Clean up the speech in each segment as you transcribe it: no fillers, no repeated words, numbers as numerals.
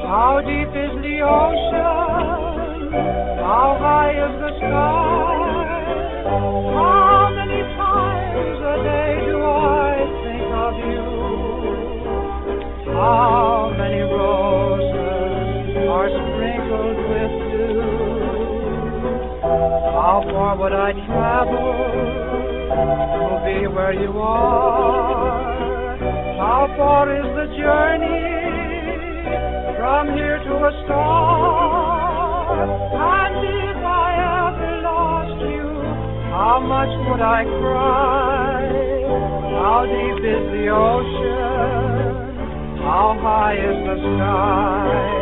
How deep is the ocean? How high is the sky? How many times a day do I think of you? How many roses are sprinkled with dew? How far would I travel to be where you are? How far is the journey from here to a star? And if I ever lost you, how much would I cry? How deep is the ocean? How high is the sky?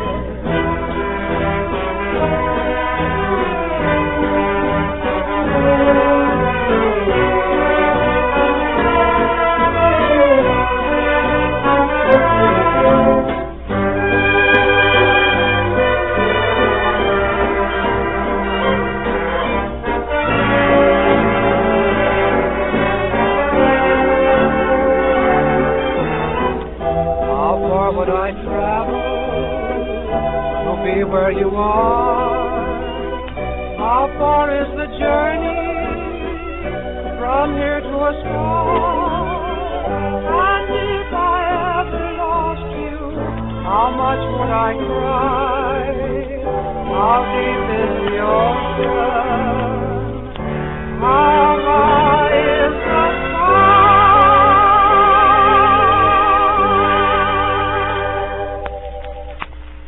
Would I travel to be where you are? How far is the journey from here to a star? And if I ever lost you, how much would I cry?